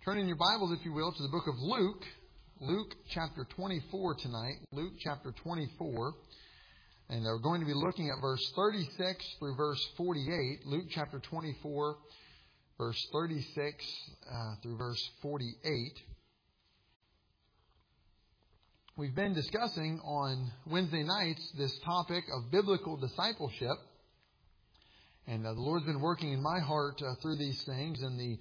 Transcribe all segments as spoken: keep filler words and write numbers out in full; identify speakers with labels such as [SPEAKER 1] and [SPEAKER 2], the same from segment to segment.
[SPEAKER 1] Turn in your Bibles, if you will, to the book of Luke. Luke chapter twenty-four tonight. Luke chapter twenty-four. And we're going to be looking at verse thirty-six through verse forty-eight. Luke chapter twenty-four, verse thirty-six uh, through verse forty-eight. We've been discussing on Wednesday nights this topic of biblical discipleship. And uh, the Lord's been working in my heart uh, through these things. And the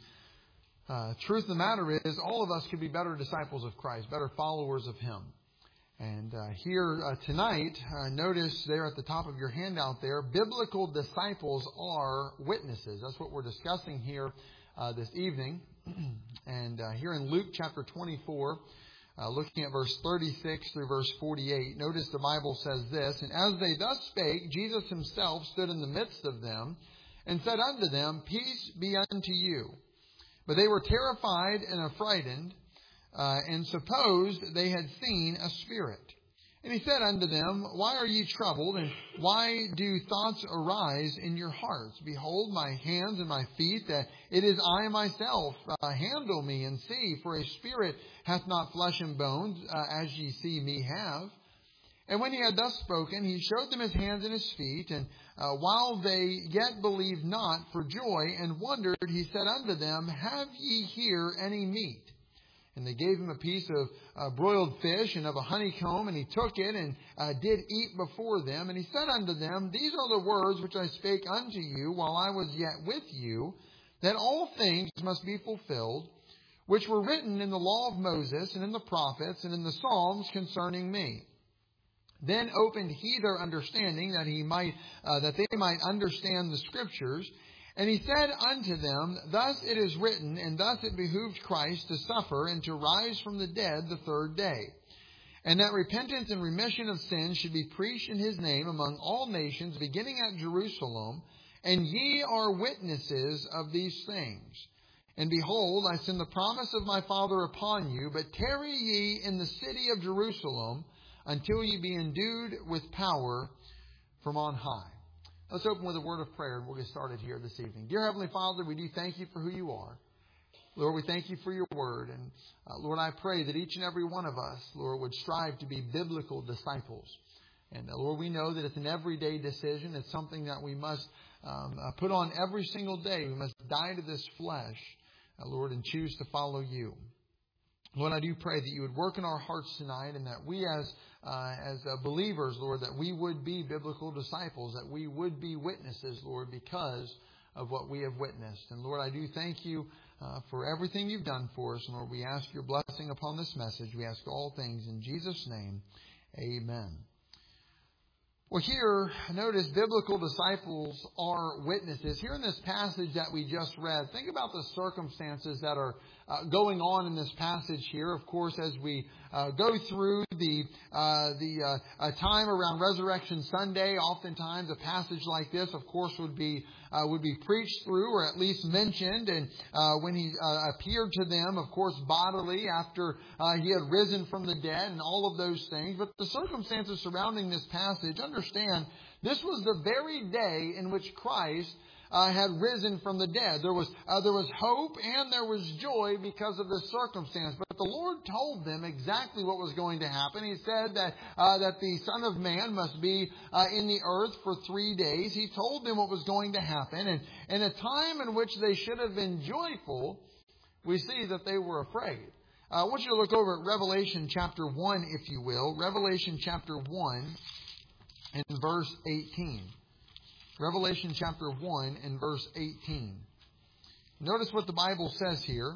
[SPEAKER 1] uh, truth of the matter is, all of us could be better disciples of Christ, better followers of Him. And uh, here uh, tonight, uh, notice there at the top of your handout there, biblical disciples are witnesses. That's what we're discussing here uh, this evening. And uh, here in Luke chapter twenty-four, uh, looking at verse thirty-six through verse forty-eight, notice the Bible says this, "And as they thus spake, Jesus Himself stood in the midst of them, and said unto them, Peace be unto you. But they were terrified and affrighted, Uh, and supposed they had seen a spirit. And He said unto them, Why are ye troubled, and why do thoughts arise in your hearts? Behold my hands and my feet, that it is I myself. Uh, handle me and see, for a spirit hath not flesh and bones, uh, as ye see me have. And when He had thus spoken, He showed them His hands and His feet. And uh, while they yet believed not for joy and wondered, He said unto them, Have ye here any meat? And they gave Him a piece of uh, broiled fish and of a honeycomb, and He took it and uh, did eat before them. And He said unto them, These are the words which I spake unto you while I was yet with you, that all things must be fulfilled, which were written in the law of Moses and in the prophets and in the Psalms concerning me. Then opened He their understanding, that he might uh, that they might understand the Scriptures. And He said unto them, Thus it is written, and thus it behooved Christ to suffer and to rise from the dead the third day, and that repentance and remission of sins should be preached in His name among all nations, beginning at Jerusalem. And ye are witnesses of these things. And behold, I send the promise of my Father upon you, but tarry ye in the city of Jerusalem until ye be endued with power from on high." Let's open with a word of prayer and we'll get started here this evening. Dear Heavenly Father, we do thank You for who You are. Lord, we thank You for Your word. And uh, Lord, I pray that each and every one of us, Lord, would strive to be biblical disciples. And uh, Lord, we know that it's an everyday decision. It's something that we must um, uh, put on every single day. We must die to this flesh, uh, Lord, and choose to follow You. Lord, I do pray that You would work in our hearts tonight, and that we as uh, as uh, believers, Lord, that we would be biblical disciples, that we would be witnesses, Lord, because of what we have witnessed. And Lord, I do thank You uh, for everything You've done for us. And Lord, we ask Your blessing upon this message. We ask all things in Jesus' name. Amen. Well, here, notice biblical disciples are witnesses. Here in this passage that we just read, think about the circumstances that are uh, going on in this passage here. Of course, as we uh, go through the uh, the uh, uh, time around Resurrection Sunday, oftentimes a passage like this, of course, would be uh, would be preached through or at least mentioned. And uh, when He uh, appeared to them, of course, bodily after uh, He had risen from the dead and all of those things. But the circumstances surrounding this passage, understand, this was the very day in which Christ Uh, had risen from the dead. There was uh, there was hope and there was joy because of this circumstance. But the Lord told them exactly what was going to happen. He said that uh, that the Son of Man must be uh, in the earth for three days. He told them what was going to happen. And in a time in which they should have been joyful, we see that they were afraid. Uh, I want you to look over at Revelation chapter one, if you will. Revelation chapter one and verse eighteen. Revelation chapter one and verse eighteen. Notice what the Bible says here.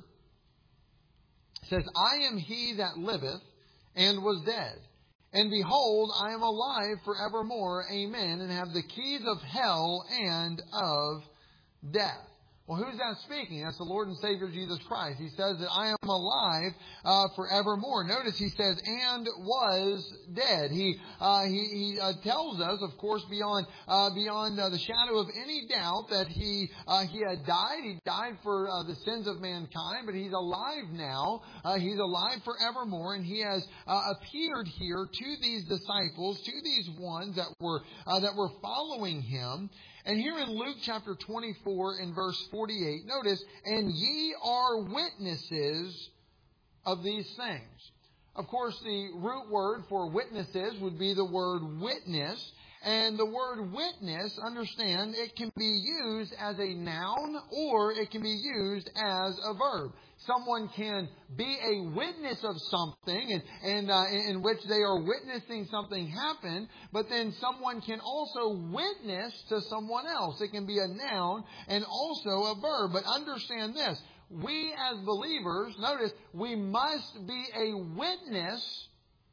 [SPEAKER 1] It says, I am He that liveth and was dead. And behold, I am alive forevermore. Amen. And have the keys of hell and of death. Well, who's that speaking? That's the Lord and Savior Jesus Christ. He says that I am alive uh, forevermore. Notice He says, and was dead. He uh, he, he uh, tells us, of course, beyond uh, beyond uh, the shadow of any doubt that He uh, he had died. He died for uh, the sins of mankind, but He's alive now. Uh, he's alive forevermore, and He has uh, appeared here to these disciples, to these ones that were uh, that were following Him. And here in Luke chapter twenty-four and verse forty-eight, notice, and ye are witnesses of these things. Of course, the root word for witnesses would be the word witness. And the word witness, understand, it can be used as a noun or it can be used as a verb. Someone can be a witness of something and, and uh, in which they are witnessing something happen, but then someone can also witness to someone else. It can be a noun and also a verb. But understand this. We as believers, notice, we must be a witness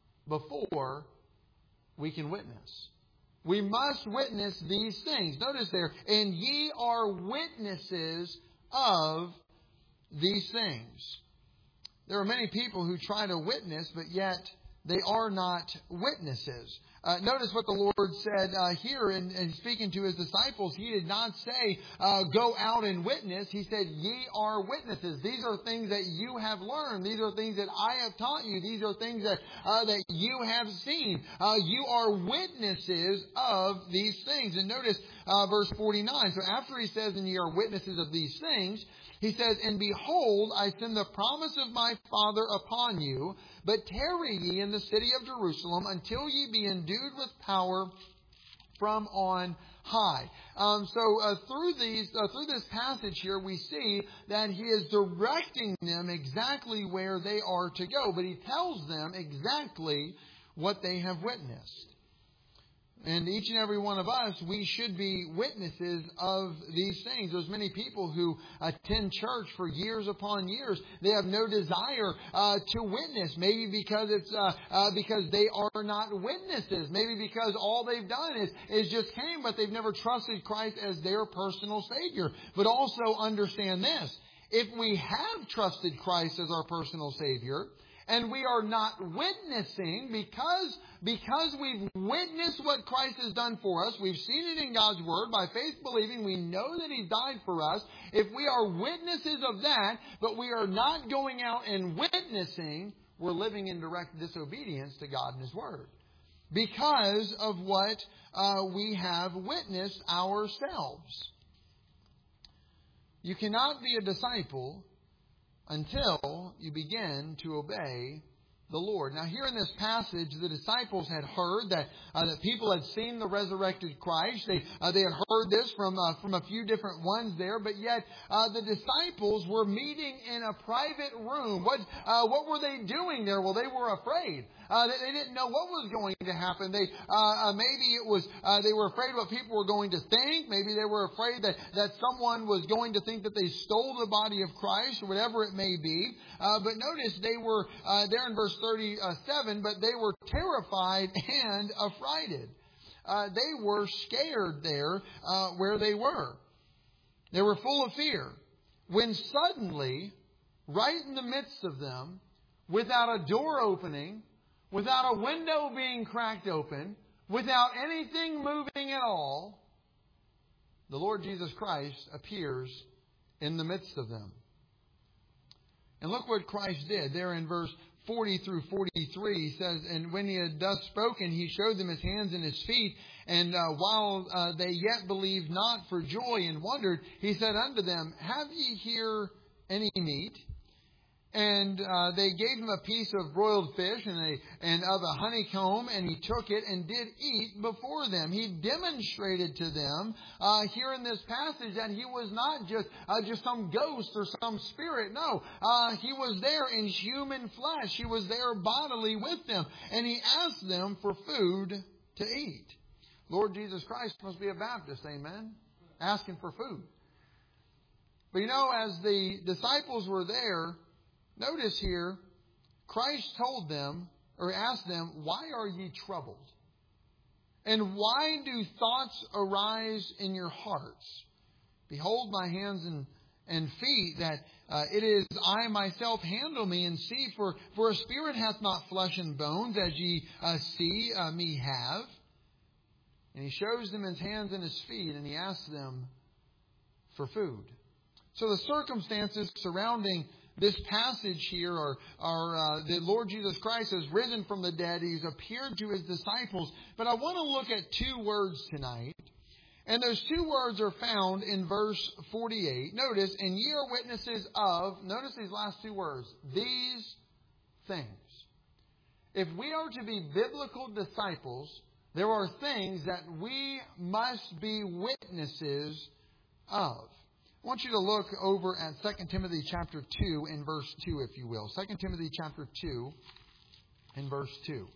[SPEAKER 1] before we can witness. We must witness these things. Notice there, and ye are witnesses of these things. There are many people who try to witness, but yet they are not witnesses. Uh, notice what the Lord said uh, here in, in speaking to His disciples. He did not say, uh, go out and witness. He said, ye are witnesses. These are things that you have learned. These are things that I have taught you. These are things that, uh, that you have seen. Uh, you are witnesses of these things. And notice uh, verse forty-nine. So after He says, and ye are witnesses of these things, He says, and behold, I send the promise of my Father upon you, but tarry ye in the city of Jerusalem until ye be endued with power from on high. Um, so uh, through these, uh, through this passage here, we see that He is directing them exactly where they are to go, but He tells them exactly what they have witnessed. And each and every one of us, we should be witnesses of these things. There's many people who attend church for years upon years. They have no desire uh, to witness. Maybe because it's uh, uh, because they are not witnesses. Maybe because all they've done is is just came, but they've never trusted Christ as their personal Savior. But also understand this: if we have trusted Christ as our personal Savior, and we are not witnessing because, because we've witnessed what Christ has done for us. We've seen it in God's Word. By faith believing, we know that He died for us. If we are witnesses of that, but we are not going out and witnessing, we're living in direct disobedience to God and His Word. Because of what uh, we have witnessed ourselves. You cannot be a disciple until you begin to obey the Lord. Now here in this passage, the disciples had heard that uh, that people had seen the resurrected Christ. They uh, they had heard this from uh, from a few different ones there, but yet uh, the disciples were meeting in a private room. What uh, what were they doing there? Well, they were afraid. Uh, they, they didn't know what was going to happen. They uh, uh, maybe it was uh, they were afraid what people were going to think. Maybe they were afraid that that someone was going to think that they stole the body of Christ, or whatever it may be. Uh, but notice they were uh, there in verse thirty-seven, but they were terrified and affrighted. Uh, they were scared there uh, where they were. They were full of fear. When suddenly, right in the midst of them, without a door opening, without a window being cracked open, without anything moving at all, the Lord Jesus Christ appears in the midst of them. And look what Christ did there in verse forty through forty-three. He says, and when He had thus spoken, He showed them His hands and His feet. And uh, while uh, they yet believed not for joy and wondered, He said unto them, have ye here any meat? And uh, they gave Him a piece of broiled fish and, a, and of a honeycomb, and He took it and did eat before them. He demonstrated to them uh, here in this passage that He was not just uh, just some ghost or some spirit. No, uh, He was there in human flesh. He was there bodily with them. And He asked them for food to eat. Lord Jesus Christ must be a Baptist, amen? Asking for food. But you know, as the disciples were there, notice here, Christ told them, or asked them, why are ye troubled? And why do thoughts arise in your hearts? Behold my hands and, and feet, that uh, it is I myself. Handle me and see, for, for a spirit hath not flesh and bones, as ye uh, see uh, me have. And He shows them His hands and His feet, and He asks them for food. So the circumstances surrounding this passage here are, are uh, the Lord Jesus Christ has risen from the dead. He's appeared to His disciples. But I want to look at two words tonight. And those two words are found in verse forty-eight. Notice, and ye are witnesses of, notice these last two words, these things. If we are to be biblical disciples, there are things that we must be witnesses of. I want you to look over at Second Timothy chapter two and verse two, if you will. Second Timothy chapter two and verse two.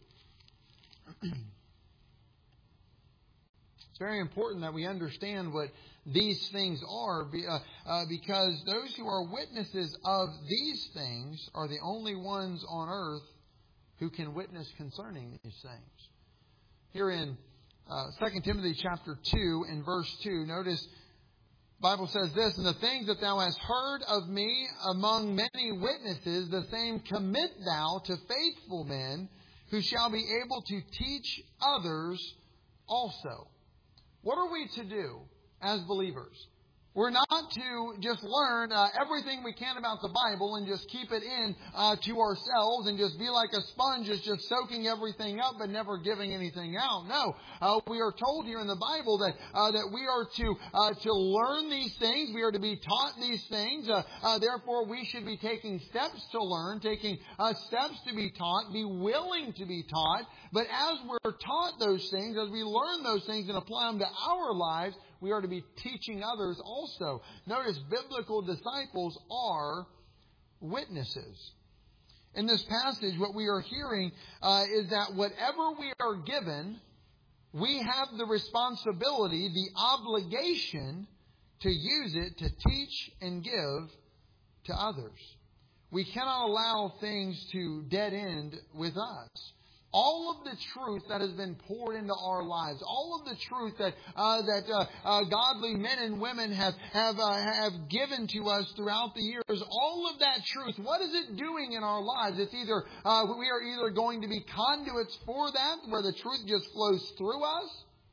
[SPEAKER 1] It's very important that we understand what these things are, because those who are witnesses of these things are the only ones on earth who can witness concerning these things. Here in uh, Second Timothy chapter two and verse two, notice the Bible says this, and the things that thou hast heard of me among many witnesses, the same commit thou to faithful men who shall be able to teach others also. What are we to do as believers? We're not to just learn uh, everything we can about the Bible and just keep it in uh, to ourselves and just be like a sponge that's just soaking everything up but never giving anything out. No, uh, we are told here in the Bible that uh, that we are to uh, to learn these things. We are to be taught these things. Uh, uh, therefore, we should be taking steps to learn, taking uh, steps to be taught, be willing to be taught. But as we're taught those things, as we learn those things and apply them to our lives, we are to be teaching others also. Notice, biblical disciples are witnesses. In this passage, what we are hearing uh, is that whatever we are given, we have the responsibility, the obligation to use it to teach and give to others. We cannot allow things to dead end with us. All of the truth that has been poured into our lives, all of the truth that uh, that uh, uh, godly men and women have have uh, have given to us throughout the years, all of that truth, what is it doing in our lives? It's either uh, we are either going to be conduits for that, where the truth just flows through us,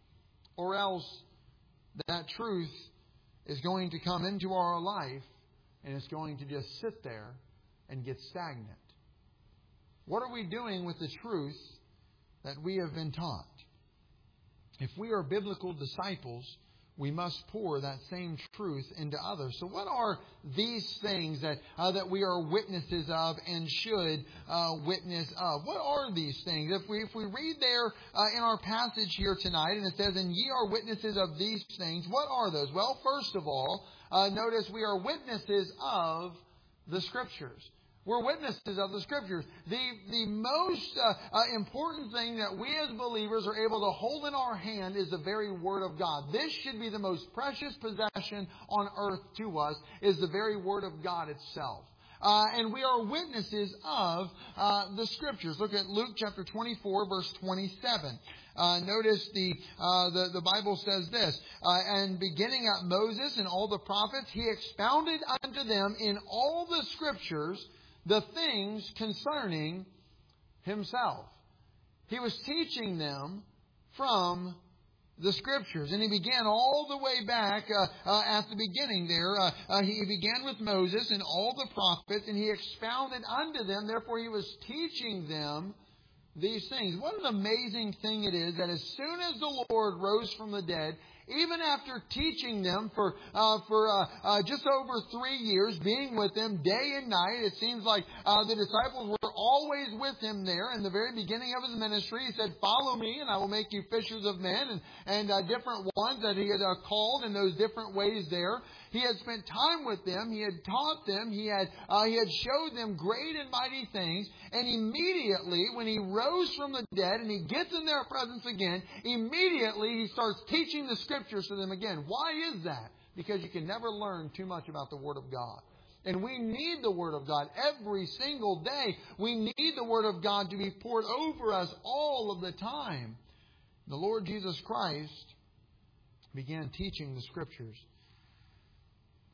[SPEAKER 1] or else that truth is going to come into our life and it's going to just sit there and get stagnant. What are we doing with the truth that we have been taught? If we are biblical disciples, we must pour that same truth into others. So what are these things that uh, that we are witnesses of and should uh, witness of? What are these things? If we if we read there uh, in our passage here tonight, and it says, and ye are witnesses of these things, what are those? Well, first of all, uh, notice we are witnesses of the Scriptures. We're witnesses of the Scriptures. The, the most uh, uh, important thing that we as believers are able to hold in our hand is the very Word of God. This should be the most precious possession on earth to us, is the very Word of God itself. Uh, and we are witnesses of uh, the Scriptures. Look at Luke chapter twenty-four, verse twenty-seven. Uh, notice the, uh, the the Bible says this, uh, and beginning at Moses and all the prophets, he expounded unto them in all the Scriptures the things concerning himself. He was teaching them from the Scriptures. And he began all the way back uh, uh, at the beginning there. Uh, uh, he began with Moses and all the prophets, and he expounded unto them. Therefore, he was teaching them these things. What an amazing thing it is that as soon as the Lord rose from the dead, even after teaching them for uh, for uh, uh, just over three years, being with them day and night, it seems like uh, the disciples were always with him there. In the very beginning of his ministry, he said, "Follow me, and I will make you fishers of men," and and uh, different ones that he had uh, called in those different ways there. He had spent time with them. He had taught them. He had uh, he had showed them great and mighty things. And immediately, when he rose from the dead and he gets in their presence again, immediately he starts teaching the Scriptures to them again. Why is that? Because you can never learn too much about the Word of God. And we need the Word of God every single day. We need the Word of God to be poured over us all of the time. The Lord Jesus Christ began teaching the Scriptures.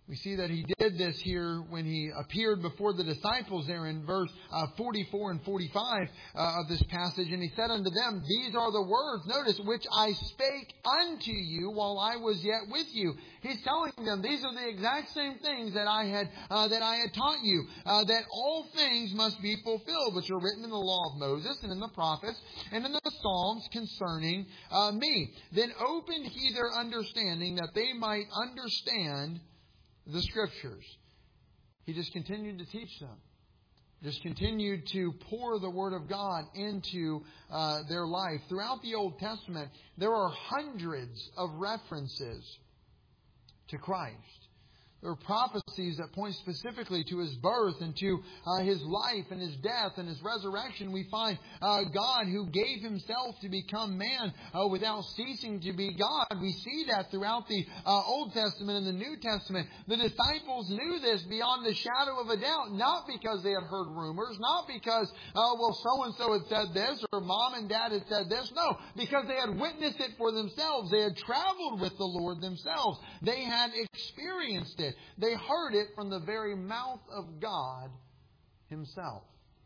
[SPEAKER 1] We see that He did this here when He appeared before the disciples there in verse uh, forty-four and forty-five uh, of this passage. And He said unto them, these are the words, notice, which I spake unto you while I was yet with you. He's telling them these are the exact same things that I had uh, that I had taught you, uh, that all things must be fulfilled, which are written in the law of Moses and in the prophets and in the Psalms concerning uh, me. Then opened He their understanding that they might understand the Scriptures. He just continued to teach them. Just continued to pour the Word of God into uh, their life. Throughout the Old Testament, there are hundreds of references to Christ. There are prophecies that point specifically to His birth and to uh, His life and His death and His resurrection. We find uh, God who gave Himself to become man uh, without ceasing to be God. We see that throughout the uh, Old Testament and the New Testament. The disciples knew this beyond the shadow of a doubt, not because they had heard rumors, not because, uh, well, so-and-so had said this or mom and dad had said this. No, because they had witnessed it for themselves. They had traveled with the Lord themselves. They had experienced it. They heard it from the very mouth of God Himself.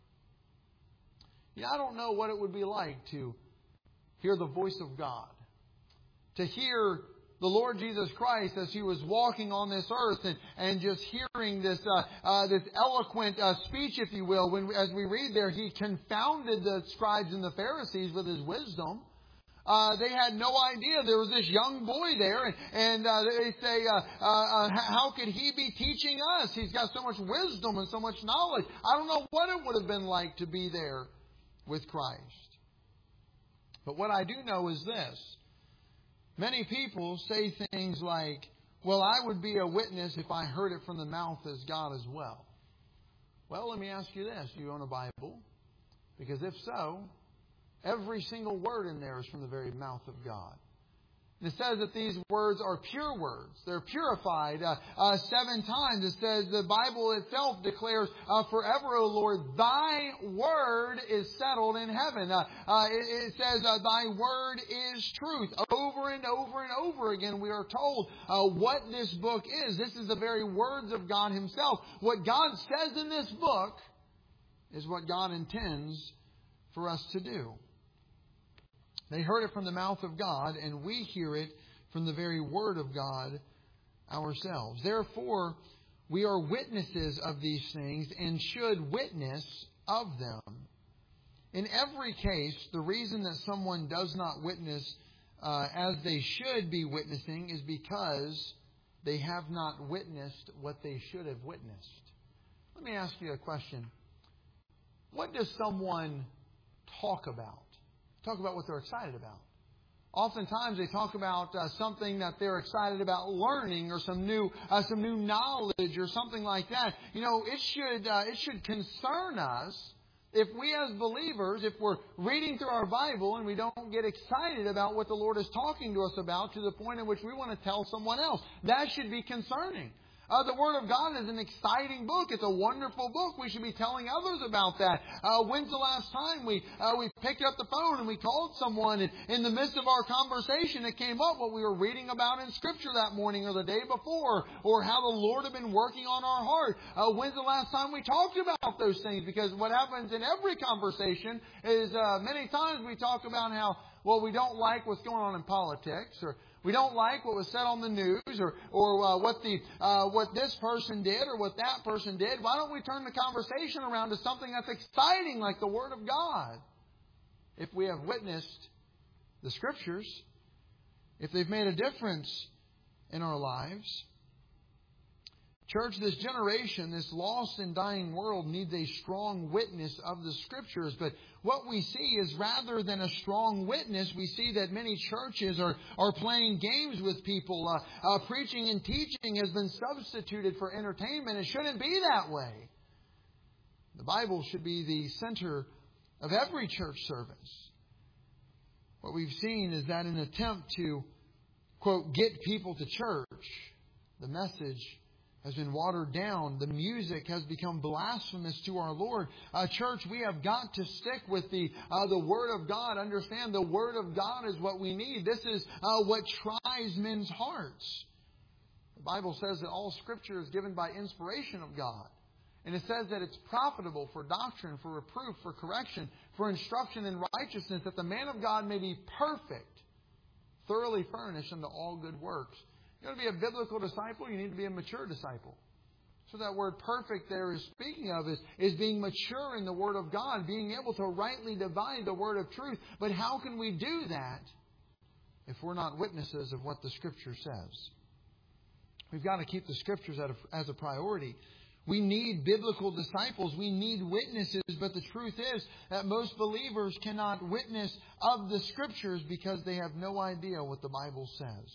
[SPEAKER 1] Yeah, I don't know what it would be like to hear the voice of God. To hear the Lord Jesus Christ as He was walking on this earth and, and just hearing this uh, uh, this eloquent uh, speech, if you will. When, as we read there, He confounded the scribes and the Pharisees with His wisdom. Uh, they had no idea there was this young boy there, and, and uh, they say, uh, uh, uh, how could he be teaching us? He's got so much wisdom and so much knowledge. I don't know what it would have been like to be there with Christ. But what I do know is this. Many people say things like, well, I would be a witness if I heard it from the mouth as God as well. Well, let me ask you this. Do you own a Bible? Because if so, every single word in there is from the very mouth of God. And it says that these words are pure words. They're purified uh, uh, seven times. It says the Bible itself declares, uh, forever, O Lord, Thy word is settled in heaven. Uh, uh, it, it says, uh, Thy word is truth. Over and over and over again, we are told uh, what this book is. This is the very words of God Himself. What God says in this book is what God intends for us to do. They heard it from the mouth of God, and we hear it from the very Word of God ourselves. Therefore, we are witnesses of these things and should witness of them. In every case, the reason that someone does not witness uh, as they should be witnessing is because they have not witnessed what they should have witnessed. Let me ask you a question. What does someone talk about? Talk about what they're excited about. Oftentimes they talk about uh, something that they're excited about learning, or some new uh, some new knowledge, or something like that. You know, it should uh, it should concern us if we as believers, if we're reading through our Bible and we don't get excited about what the Lord is talking to us about to the point in which we want to tell someone else. That should be concerning. Uh, the Word of God is an exciting book. It's a wonderful book. We should be telling others about that. Uh, when's the last time we uh, we picked up the phone and we called someone, and in the midst of our conversation it came up what we were reading about in Scripture that morning or the day before, or how the Lord had been working on our heart? Uh, when's the last time we talked about those things? Because what happens in every conversation is uh, many times we talk about how, well, we don't like what's going on in politics, or we don't like what was said on the news, or or uh, what the uh, what this person did or what that person did. Why don't we turn the conversation around to something that's exciting, like the Word of God? If we have witnessed the Scriptures, if they've made a difference in our lives. Church, this generation, this lost and dying world needs a strong witness of the Scriptures. But what we see is, rather than a strong witness, we see that many churches are, are playing games with people. Uh, uh, preaching and teaching has been substituted for entertainment. It shouldn't be that way. The Bible should be the center of every church service. What we've seen is that in an attempt to, quote, get people to church, the message has been watered down. The music has become blasphemous to our Lord. Uh, church, we have got to stick with the uh, the Word of God. Understand, the Word of God is what we need. This is uh, what tries men's hearts. Bible says that all Scripture is given by inspiration of God. And it says that it's profitable for doctrine, for reproof, for correction, for instruction in righteousness, that the man of God may be perfect, thoroughly furnished unto all good works. You want to be a biblical disciple, you need to be a mature disciple. So that word perfect there is speaking of is, is being mature in the Word of God, being able to rightly divide the Word of truth. But how can we do that if we're not witnesses of what the Scripture says? We've got to keep the Scriptures as a priority. We need biblical disciples. We need witnesses. But the truth is that most believers cannot witness of the Scriptures because they have no idea what the Bible says.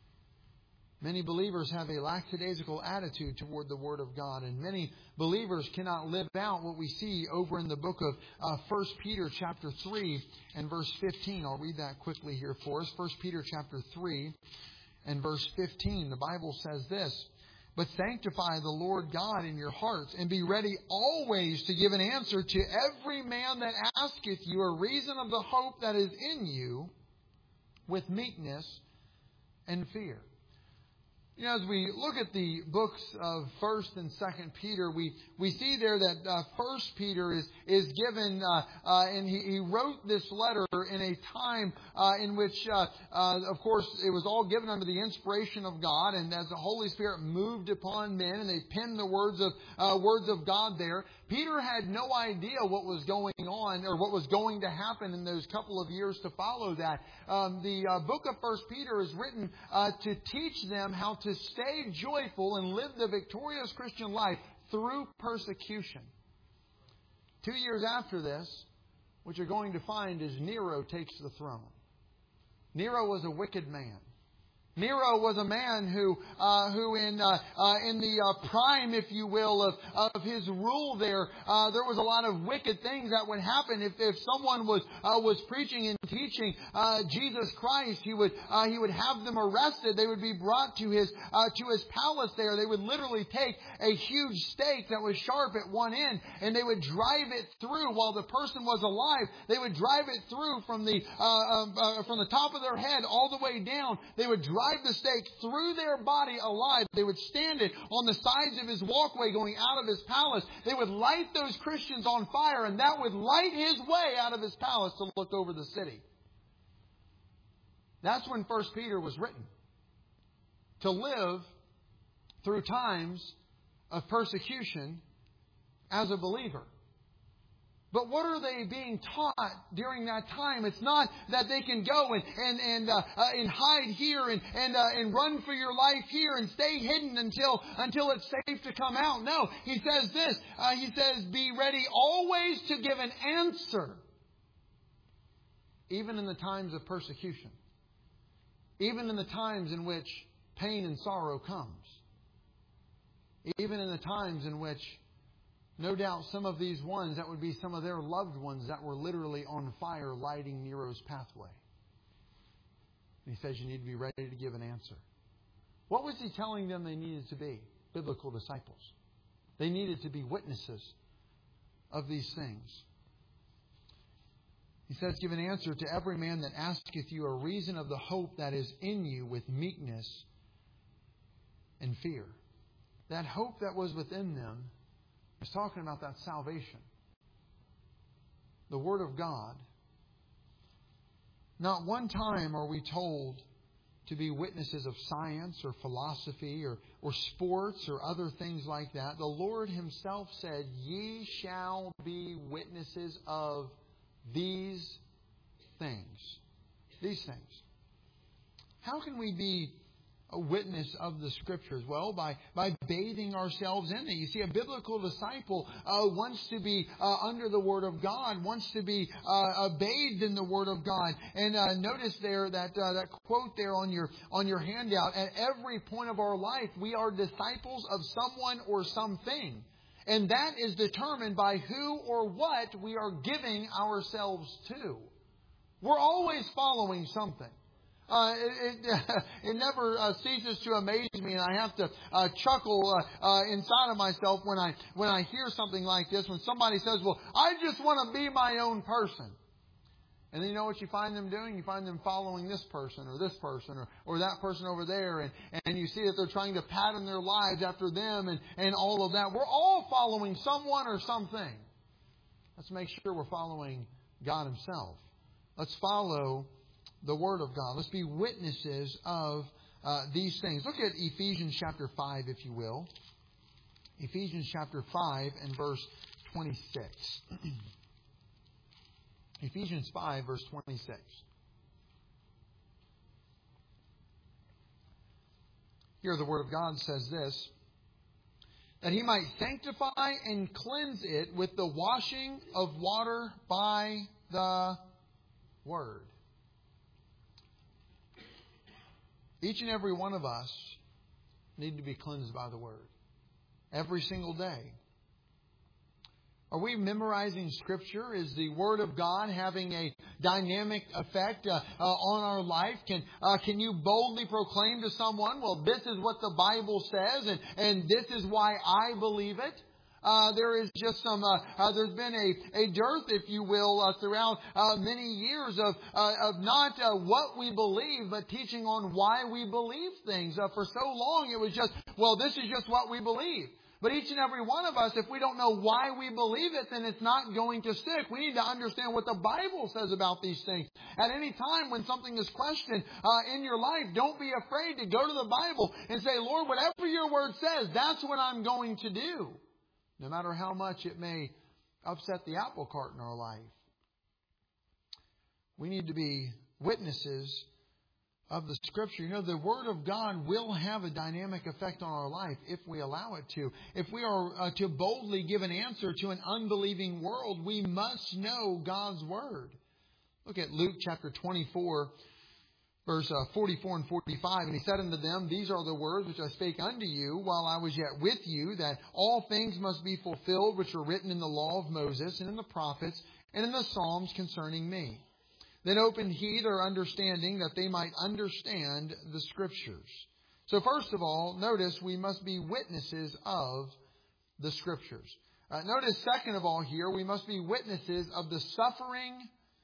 [SPEAKER 1] Many believers have a lackadaisical attitude toward the Word of God. And many believers cannot live out what we see over in the book of uh, First Peter chapter three and verse fifteen. I'll read that quickly here for us. First Peter chapter three and verse fifteen. The Bible says this: "But sanctify the Lord God in your hearts, and be ready always to give an answer to every man that asketh you a reason of the hope that is in you, with meekness and fear." You know, as we look at the books of First and Second Peter, we, we see there that uh, First Peter is is given, uh, uh, and he, he wrote this letter in a time uh, in which, uh, uh, of course, it was all given under the inspiration of God, and as the Holy Spirit moved upon men, and they penned the words of uh, words of God there. Peter had no idea what was going on or what was going to happen in those couple of years to follow that. Um, the uh, book of First Peter is written uh, to teach them how to stay joyful and live the victorious Christian life through persecution. Two years after this, what you're going to find is Nero takes the throne. Nero was a wicked man. Nero was a man who, uh, who in uh, uh, in the uh, prime, if you will, of, of his rule there, uh, there was a lot of wicked things that would happen. If, if someone was uh, was preaching and teaching uh, Jesus Christ, he would uh, he would have them arrested. They would be brought to his uh, to his palace there. They would literally take a huge stake that was sharp at one end, and they would drive it through while the person was alive. They would drive it through from the uh, uh, from the top of their head all the way down. They would drive the stake through their body alive. They would stand it on the sides of his walkway going out of his palace. They would light those Christians on fire, and that would light his way out of his palace to look over the city. That's when First Peter was written. To live through times of persecution as a believer. But what are they being taught during that time? It's not that they can go and and and, uh, uh, and hide here and and uh, and run for your life here and stay hidden until until it's safe to come out. No, he says this. Uh, he says, "Be ready always to give an answer, even in the times of persecution, even in the times in which pain and sorrow comes, even in the times in which." No doubt some of these ones, that would be some of their loved ones that were literally on fire lighting Nero's pathway. And he says you need to be ready to give an answer. What was he telling them they needed to be? Biblical disciples. They needed to be witnesses of these things. He says, "Give an answer to every man that asketh you a reason of the hope that is in you with meekness and fear." That hope that was within them is talking about that salvation. The Word of God. Not one time are we told to be witnesses of science or philosophy or, or sports or other things like that. The Lord Himself said, "Ye shall be witnesses of these things." These things. How can we be a witness of the Scriptures? Well, by, by bathing ourselves in it. You see, a biblical disciple uh, wants to be uh, under the Word of God, wants to be uh, uh, bathed in the Word of God. And uh, notice there that uh, that quote there on your on your handout. At every point of our life, we are disciples of someone or something. And that is determined by who or what we are giving ourselves to. We're always following something. Uh, it, it, it never uh, ceases to amaze me, and I have to uh, chuckle uh, uh, inside of myself when I when I hear something like this. When somebody says, "Well, I just want to be my own person," And then you know what you find them doing? You find them following this person or this person or, or that person over there. And, and you see that they're trying to pattern their lives after them and, and all of that. We're all following someone or something. Let's make sure we're following God Himself. Let's follow the Word of God. Let's be witnesses of uh, these things. Look at Ephesians chapter five, if you will. Ephesians chapter five and verse twenty-six. Ephesians five, verse twenty-six. Here the Word of God says this, that He might sanctify and cleanse it with the washing of water by the Word. Each and every one of us need to be cleansed by the Word. Every single day. Are we memorizing Scripture? Is the Word of God having a dynamic effect uh, uh, on our life? Can uh, can you boldly proclaim to someone, well, this is what the Bible says, and, and this is why I believe it? Uh, there is just some, uh, uh, there's been a, a dearth, if you will, uh, throughout uh, many years of uh, of not uh, what we believe, but teaching on why we believe things. Uh, for so long, it was just, well, this is just what we believe. But each and every one of us, if we don't know why we believe it, then it's not going to stick. We need to understand what the Bible says about these things. At any time when something is questioned uh, in your life, don't be afraid to go to the Bible and say, Lord, whatever your Word says, that's what I'm going to do. No matter how much it may upset the apple cart in our life. We need to be witnesses of the Scripture. You know, the Word of God will have a dynamic effect on our life if we allow it to. If we are uh, to boldly give an answer to an unbelieving world, we must know God's Word. Look at Luke chapter twenty-four, verse uh, forty-four and forty-five. And He said unto them, These are the words which I spake unto you while I was yet with you, that all things must be fulfilled which are written in the law of Moses and in the prophets and in the Psalms concerning me. Then opened He their understanding, that they might understand the Scriptures. So first of all, notice we must be witnesses of the Scriptures. Uh, notice second of all here, we must be witnesses of the suffering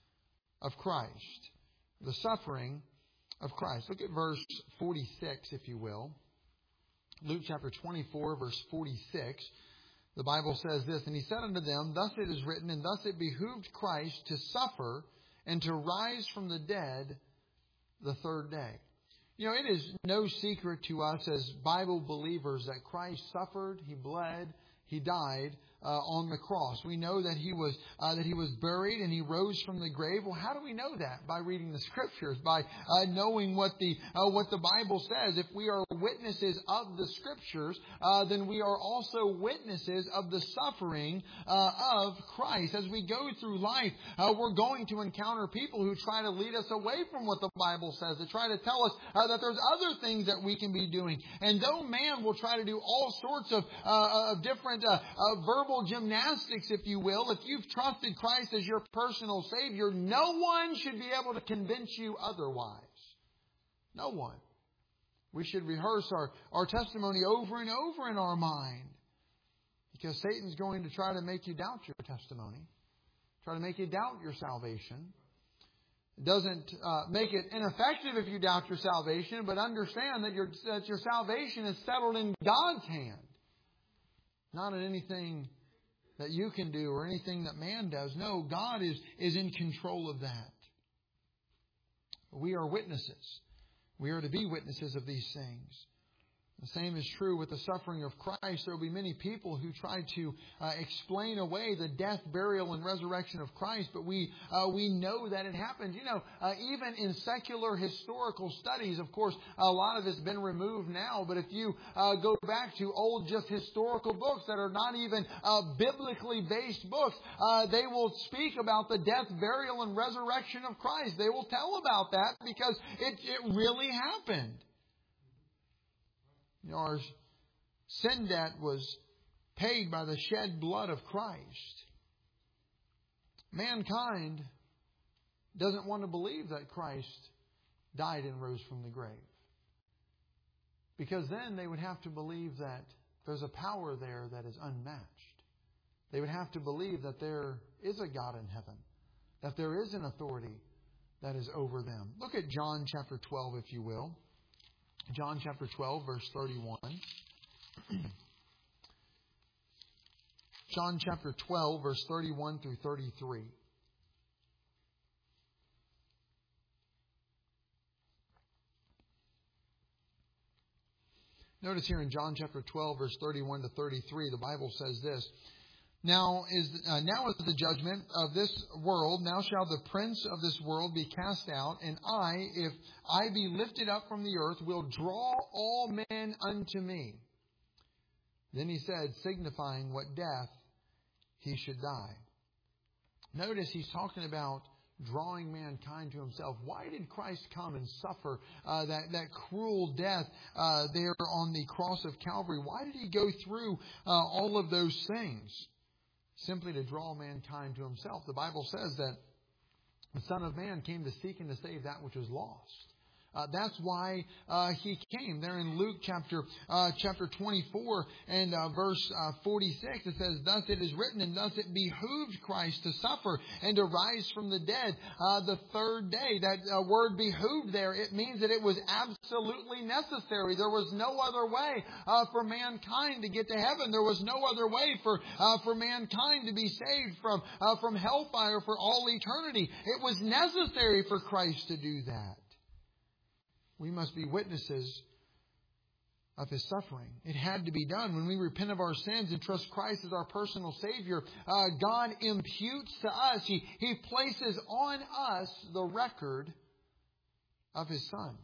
[SPEAKER 1] of Christ. The suffering of Christ. Look at verse forty-six, if you will. Luke chapter twenty-four, verse forty-six. The Bible says this, And He said unto them, Thus it is written, and thus it behooved Christ to suffer and to rise from the dead the third day. You know, it is no secret to us as Bible believers that Christ suffered, He bled, He died uh, on the cross. We know that He was uh, that He was buried and He rose from the grave. Well, how do we know that? By reading the Scriptures, by uh, knowing what the uh, what the Bible says. If we are witnesses of the Scriptures, uh, then we are also witnesses of the suffering uh, of Christ. As we go through life, uh, we're going to encounter people who try to lead us away from what the Bible says. They try to tell us uh, that there's other things that we can be doing. And though man will try to do all sorts of, uh, of different uh, uh, verbal gymnastics, if you will, if you've trusted Christ as your personal Savior, no one should be able to convince you otherwise. No one. We should rehearse our, our testimony over and over in our mind. Because Satan's going to try to make you doubt your testimony. Try to make you doubt your salvation. It doesn't uh, make it ineffective if you doubt your salvation, but understand that your, that your salvation is settled in God's hand. Not in anything that you can do or anything that man does. No, God is, is in control of that. We are witnesses. We are to be witnesses of these things. The same is true with the suffering of Christ. There will be many people who try to uh, explain away the death, burial, and resurrection of Christ, but we uh, we know that it happened. You know, uh, even in secular historical studies, of course, a lot of it's been removed now, but if you uh, go back to old just historical books that are not even uh, biblically based books, uh, they will speak about the death, burial, and resurrection of Christ. They will tell about that because it, it really happened. You know, our sin debt was paid by the shed blood of Christ. Mankind doesn't want to believe that Christ died and rose from the grave. Because then they would have to believe that there's a power there that is unmatched. They would have to believe that there is a God in heaven that there is an authority that is over them. Look at John chapter twelve, if you will. John chapter twelve, verse thirty-one. John chapter twelve, verse thirty-one through thirty-three. Notice here in John chapter twelve, verse thirty-one to thirty-three, the Bible says this. Now is uh, now is the judgment of this world. Now shall the prince of this world be cast out. And I, if I be lifted up from the earth, will draw all men unto me. Then he said, signifying what death he should die. Notice he's talking about drawing mankind to himself. Why did Christ come and suffer uh, that, that cruel death uh, there on the cross of Calvary? Why did he go through uh, all of those things? Simply to draw mankind to himself. The Bible says that the Son of Man came to seek and to save that which was lost. Uh, that's why uh, he came. There in Luke chapter uh, chapter twenty-four and uh, verse uh, forty-six, it says, thus it is written, and thus it behooved Christ to suffer and to rise from the dead uh, the third day. That uh, word behooved there, it means that it was absolutely necessary. There was no other way uh, for mankind to get to heaven. There was no other way for uh, for mankind to be saved from uh, from hellfire for all eternity. It was necessary for Christ to do that. We must be witnesses of His suffering. It had to be done. When we repent of our sins and trust Christ as our personal Savior, uh, God imputes to us, He, he places on us the record of His Son.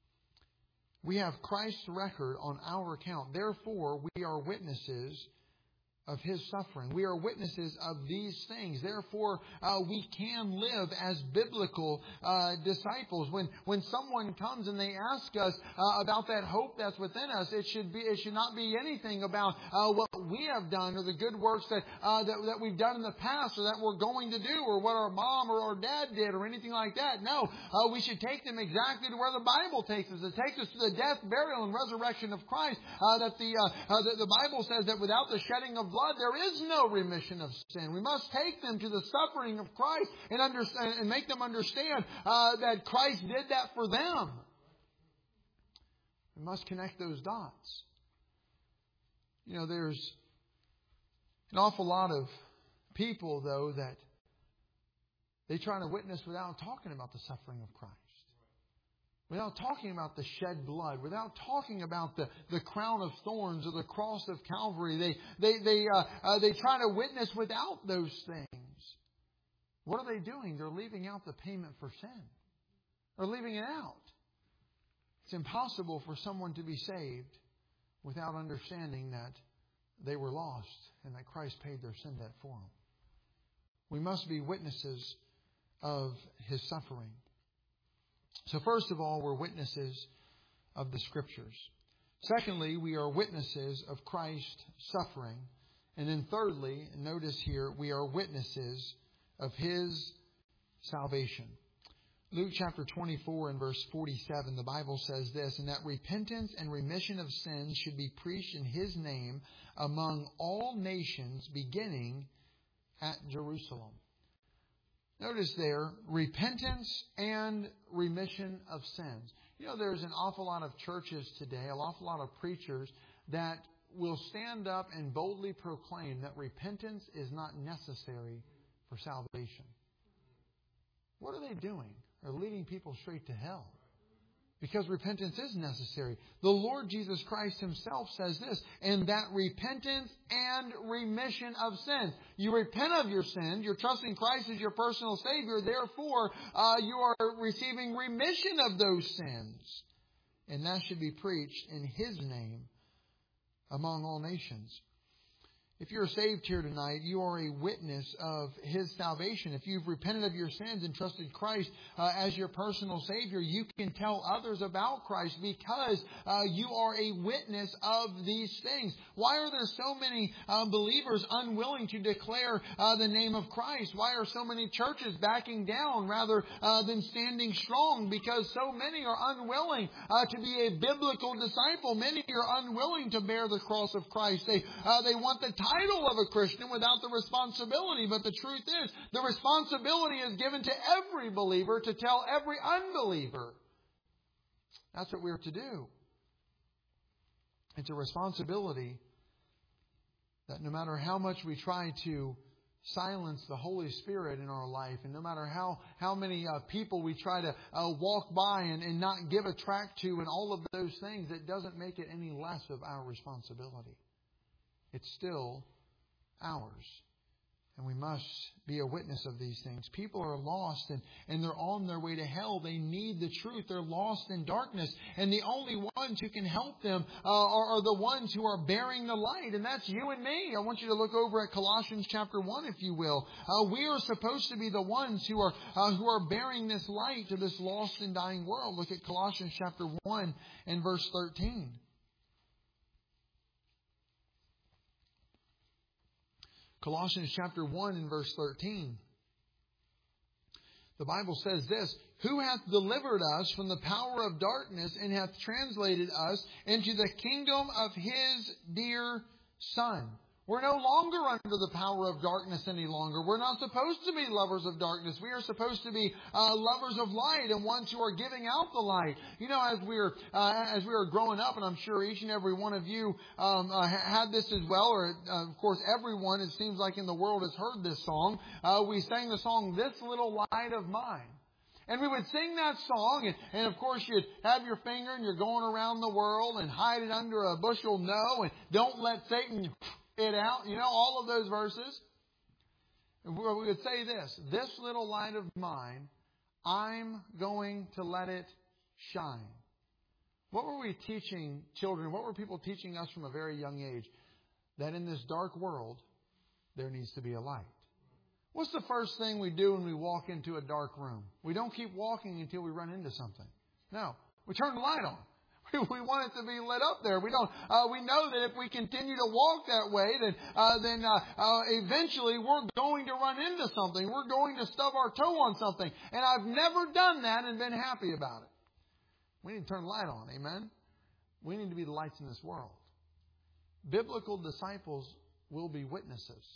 [SPEAKER 1] We have Christ's record on our account. Therefore, we are witnesses of His suffering. We are witnesses of these things. Therefore, uh, we can live as biblical uh, disciples. When when someone comes and they ask us uh, about that hope that's within us, it should be it should not be anything about uh, what we have done or the good works that, uh, that that we've done in the past or that we're going to do or what our mom or our dad did or anything like that. No, uh, we should take them exactly to where the Bible takes us. It takes us to the death, burial, and resurrection of Christ. Uh, that the, uh, uh, the the Bible says that without the shedding of blood, there is no remission of sin. We must take them to the suffering of Christ and understand and make them understand uh, that Christ did that for them. We must connect those dots. You know, there's an awful lot of people, though, that they try to witness without talking about the suffering of Christ. Without talking about the shed blood, without talking about the, the crown of thorns or the cross of Calvary, they they they uh, uh, they try to witness without those things. What are they doing? They're leaving out the payment for sin. They're leaving it out. It's impossible for someone to be saved without understanding that they were lost and that Christ paid their sin debt for them. We must be witnesses of His suffering. So first of all, we're witnesses of the Scriptures. Secondly, we are witnesses of Christ's suffering. And then thirdly, notice here, we are witnesses of His salvation. Luke chapter twenty-four and verse forty-seven, the Bible says this, and that repentance and remission of sins should be preached in His name among all nations, beginning at Jerusalem. Notice there, repentance and remission of sins. You know, there's an awful lot of churches today, an awful lot of preachers that will stand up and boldly proclaim that repentance is not necessary for salvation. What are they doing? They're leading people straight to hell. Because repentance is necessary. The Lord Jesus Christ Himself says this, and that repentance and remission of sins. You repent of your sins. You're trusting Christ as your personal Savior. Therefore, uh, you are receiving remission of those sins. And that should be preached in His name among all nations. If you're saved here tonight, you are a witness of His salvation. If you've repented of your sins and trusted Christ uh, as your personal Savior, you can tell others about Christ because uh, you are a witness of these things. Why are there so many uh, believers unwilling to declare uh, the name of Christ? Why are so many churches backing down rather uh, than standing strong? Because so many are unwilling uh, to be a biblical disciple. Many are unwilling to bear the cross of Christ. They, uh, they want the title of a Christian without the responsibility. But the truth is, the responsibility is given to every believer to tell every unbeliever. That's what we're to do. It's a responsibility that no matter how much we try to silence the Holy Spirit in our life, and no matter how, how many uh, people we try to uh, walk by and, and not give a tract to and all of those things, it doesn't make it any less of our responsibility. It's still ours. And we must be a witness of these things. People are lost and, and they're on their way to hell. They need the truth. They're lost in darkness. And the only ones who can help them uh, are, are the ones who are bearing the light. And that's you and me. I want you to look over at Colossians chapter one, if you will. Uh, we are supposed to be the ones who are uh, who are bearing this light to this lost and dying world. Look at Colossians chapter one and verse thirteen. Colossians chapter one and verse thirteen. The Bible says this, "Who hath delivered us from the power of darkness and hath translated us into the kingdom of His dear Son." We're no longer under the power of darkness any longer. We're not supposed to be lovers of darkness. We are supposed to be uh, lovers of light and ones who are giving out the light. You know, as we were uh, as we were growing up, and I'm sure each and every one of you um, uh, had this as well, or uh, of course everyone, it seems like in the world, has heard this song. Uh, we sang the song, "This Little Light of Mine." And we would sing that song, and, and of course you'd have your finger and you're going around the world and hide it under a bushel, no, and don't let Satan it out. You know, all of those verses. And we would say this, "This little light of mine, I'm going to let it shine." What were we teaching children? What were people teaching us from a very young age? That in this dark world, there needs to be a light. What's the first thing we do when we walk into a dark room? We don't keep walking until we run into something. No, we turn the light on. We want it to be lit up there. We don't. Uh, we know that if we continue to walk that way, then uh, then uh, uh, eventually we're going to run into something. We're going to stub our toe on something. And I've never done that and been happy about it. We need to turn the light on. Amen. We need to be the lights in this world. Biblical disciples will be witnesses.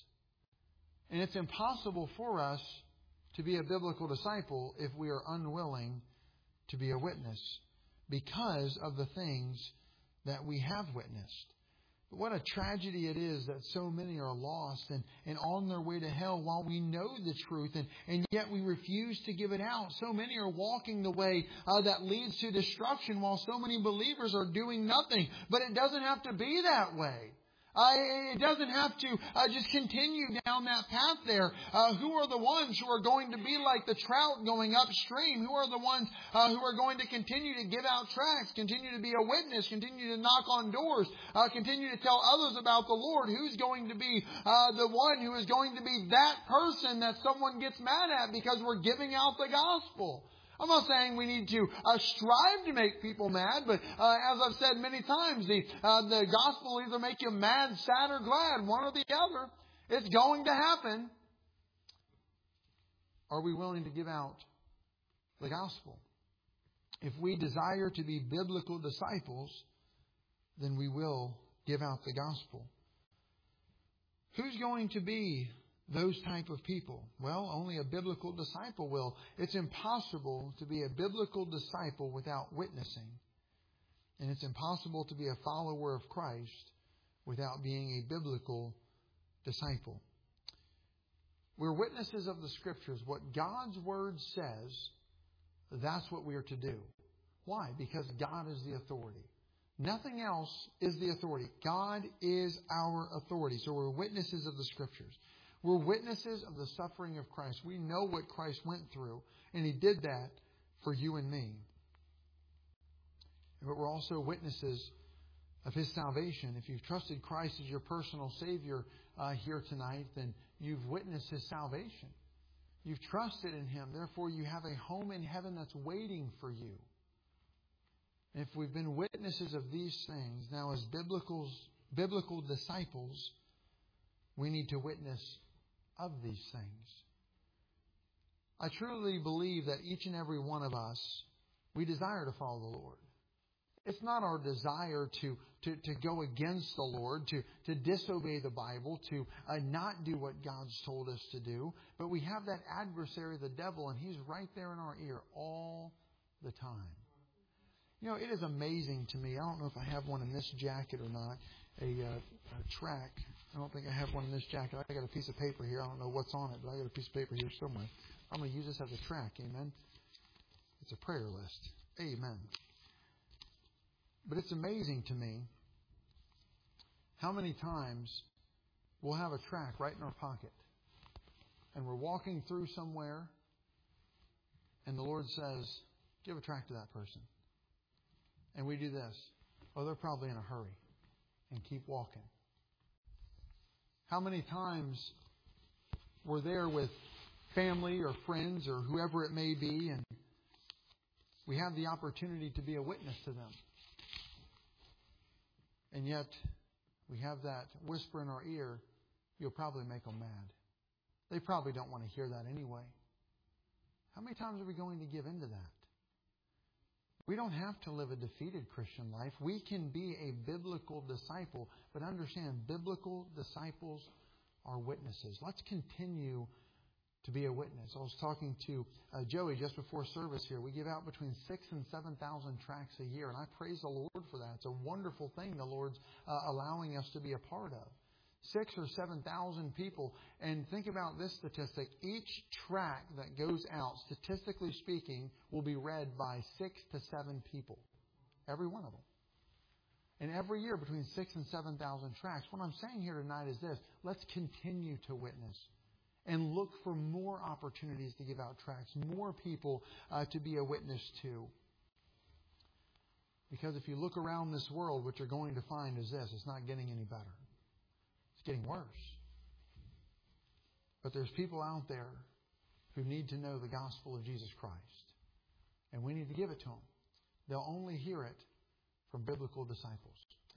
[SPEAKER 1] And it's impossible for us to be a biblical disciple if we are unwilling to be a witness, because of the things that we have witnessed. But what a tragedy it is that so many are lost and, and on their way to hell while we know the truth, and, and yet we refuse to give it out. So many are walking the way uh, that leads to destruction while so many believers are doing nothing. But it doesn't have to be that way. Uh, it doesn't have to uh, just continue down that path there. Uh, who are the ones who are going to be like the trout going upstream? Who are the ones uh, who are going to continue to give out tracts, continue to be a witness, continue to knock on doors, uh, continue to tell others about the Lord? Who's going to be uh, the one who is going to be that person that someone gets mad at because we're giving out the gospel? I'm not saying we need to uh, strive to make people mad, but uh, as I've said many times, the uh, the gospel will either make you mad, sad, or glad, one or the other. It's going to happen. Are we willing to give out the gospel? If we desire to be biblical disciples, then we will give out the gospel. Who's going to be those type of people? Well, only a biblical disciple will. It's impossible to be a biblical disciple without witnessing. And it's impossible to be a follower of Christ without being a biblical disciple. We're witnesses of the Scriptures. What God's Word says, that's what we are to do. Why? Because God is the authority. Nothing else is the authority. God is our authority. So we're witnesses of the Scriptures. We're witnesses of the suffering of Christ. We know what Christ went through, and He did that for you and me. But we're also witnesses of His salvation. If you've trusted Christ as your personal Savior uh, here tonight, then you've witnessed His salvation. You've trusted in Him. Therefore, you have a home in heaven that's waiting for you. And if we've been witnesses of these things, now as biblical, biblical disciples, we need to witness of these things. I truly believe that each and every one of us, we desire to follow the Lord. It's not our desire to, to, to go against the Lord, to, to disobey the Bible, to uh, not do what God's told us to do. But we have that adversary, the devil, and he's right there in our ear all the time. You know, it is amazing to me. I don't know if I have one in this jacket or not. A, uh, a track. I don't think I have one in this jacket. I got a piece of paper here. I don't know what's on it, but I got a piece of paper here somewhere. I'm going to use this as a track. Amen. It's a prayer list. Amen. But it's amazing to me how many times we'll have a track right in our pocket and we're walking through somewhere and the Lord says, give a track to that person. And we do this. Oh, they're probably in a hurry. And keep walking. How many times we're there with family or friends or whoever it may be and we have the opportunity to be a witness to them. And yet, we have that whisper in our ear, you'll probably make them mad. They probably don't want to hear that anyway. How many times are we going to give in to that? We don't have to live a defeated Christian life. We can be a biblical disciple, but understand, biblical disciples are witnesses. Let's continue to be a witness. I was talking to uh, Joey just before service here. We give out between six and seven thousand tracts a year, and I praise the Lord for that. It's a wonderful thing the Lord's uh, allowing us to be a part of. Six or seven thousand people, and think about this statistic: each tract that goes out, statistically speaking, will be read by six to seven people, every one of them. And every year, between six and seven thousand tracts. What I'm saying here tonight is this: let's continue to witness. And look for more opportunities to give out tracts, more people uh, to be a witness to. Because if you look around this world, what you're going to find is this: it's not getting any better. It's getting worse. But there's people out there who need to know the gospel of Jesus Christ. And we need to give it to them. They'll only hear it from biblical disciples.